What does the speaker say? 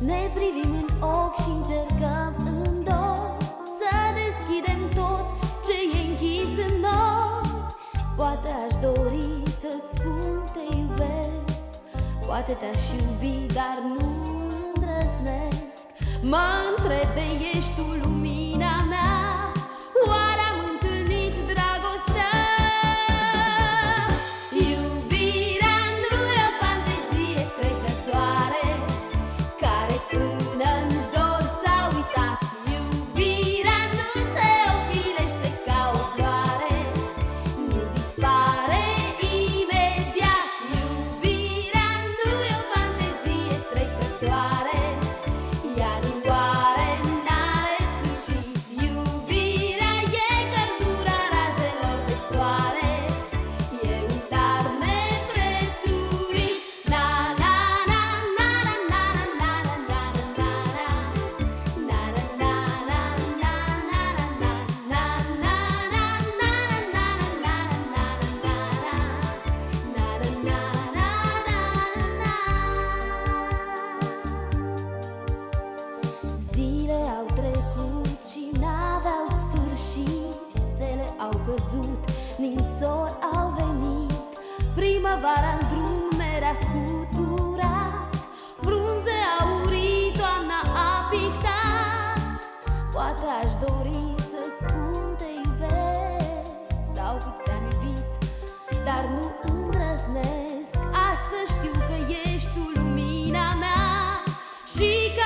Ne privim în ochi și încercăm îndoi să deschidem tot ce e închis în noi. Poate aș dori să-ți spun te iubesc, poate te-aș iubi, dar nu îndrăznesc. Mă întreb de ești tu lumina mea, oare am întâlnit dragostea? Iubirea nu e o fantezie trecătoare care până în zor s-a uitat. Iubirea nu se ofilește ca o floare, nu dispare imediat. Iubirea nu e o fantezie trecătoare, ea nu are, n-are sfârșit. Iubirea e căldura razelor de soare, e un dar neprețuit. Na na na na na na na na na na na na na Zile au trecut și n-aveau sfârșit, stele au căzut, ninsori au venit. Primăvara în drum mi-a scuturat, frunze aurii toamna a pictat. Poate aș dori să-ți spun te iubesc, sau cât te-am iubit, dar nu îndrăznesc. Astăzi știu că ești tu lumina mea și că